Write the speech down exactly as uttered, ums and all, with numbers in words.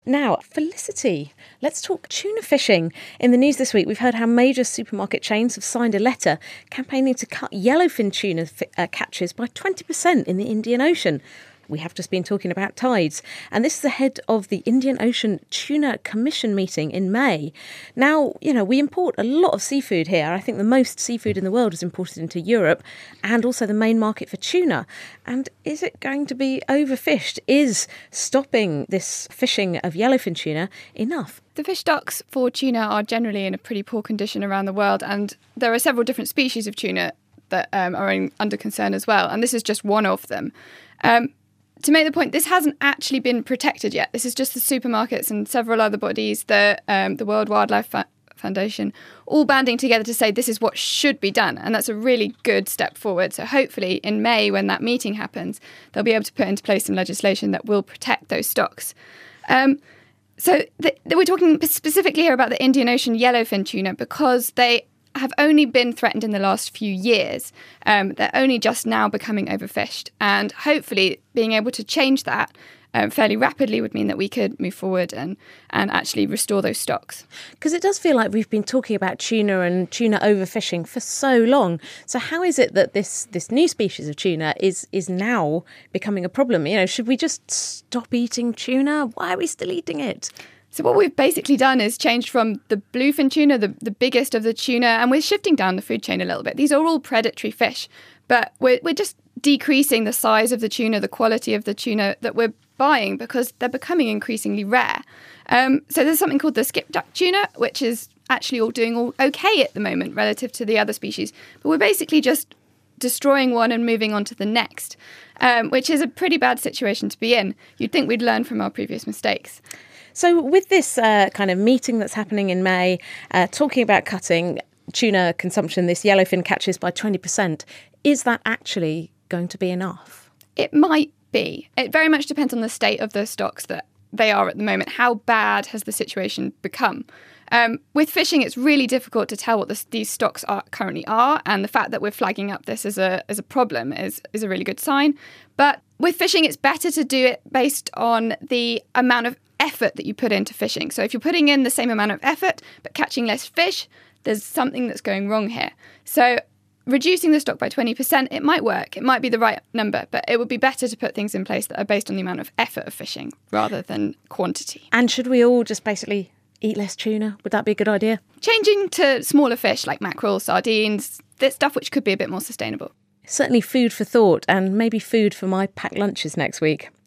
Now, Felicity, let's talk tuna fishing. In the news this week, we've heard how major supermarket chains have signed a letter campaigning to cut yellowfin tuna fi- uh, catches by twenty percent in the Indian Ocean. We have just been talking about tides, and this is ahead of the Indian Ocean Tuna Commission meeting in May. Now, you know, we import a lot of seafood here. I think the most seafood in the world is imported into Europe, and also the main market for tuna. And is it going to be overfished? Is stopping this fishing of yellowfin tuna enough? The fish stocks for tuna are generally in a pretty poor condition around the world, and there are several different species of tuna that um, are in, under concern as well, and this is just one of them. Um, To make the point, this hasn't actually been protected yet. This is just the supermarkets and several other bodies, the um, the World Wildlife Fa- Foundation, all banding together to say this is what should be done. And that's a really good step forward. So hopefully in May, when that meeting happens, they'll be able to put into place some legislation that will protect those stocks. Um, so the, the, we're talking specifically here about the Indian Ocean yellowfin tuna because they have only been threatened in the last few years. Um, they're only just now becoming overfished. And hopefully being able to change that um, fairly rapidly would mean that we could move forward and, and actually restore those stocks. Because it does feel like we've been talking about tuna and tuna overfishing for so long. So how is it that this this new species of tuna is is now becoming a problem? You know, should we just stop eating tuna? Why are we still eating it? So what we've basically done is changed from the bluefin tuna, the, the biggest of the tuna, and we're shifting down the food chain a little bit. These are all predatory fish, but we're, we're just decreasing the size of the tuna, the quality of the tuna that we're buying because they're becoming increasingly rare. Um, so there's something called the skipjack tuna, which is actually all doing all okay at the moment relative to the other species. But we're basically just destroying one and moving on to the next, um, which is a pretty bad situation to be in. You'd think we'd learn from our previous mistakes. So with this uh, kind of meeting that's happening in May, uh, talking about cutting tuna consumption, this yellowfin catches by twenty percent, is that actually going to be enough? It might be. It very much depends on the state of the stocks that they are at the moment. How bad has the situation become? Um, with fishing, it's really difficult to tell what this, these stocks are currently are, and the fact that we're flagging up this as a as a problem is, is a really good sign. But with fishing, it's better to do it based on the amount of effort that you put into fishing. So if you're putting in the same amount of effort but catching less fish, there's something that's going wrong here. So reducing the stock by twenty percent, it might work. It might be the right number, but it would be better to put things in place that are based on the amount of effort of fishing rather than quantity. And should we all just basically eat less tuna? Would that be a good idea? Changing to smaller fish like mackerel, sardines, this stuff which could be a bit more sustainable. Certainly food for thought, and maybe food for my packed lunches next week.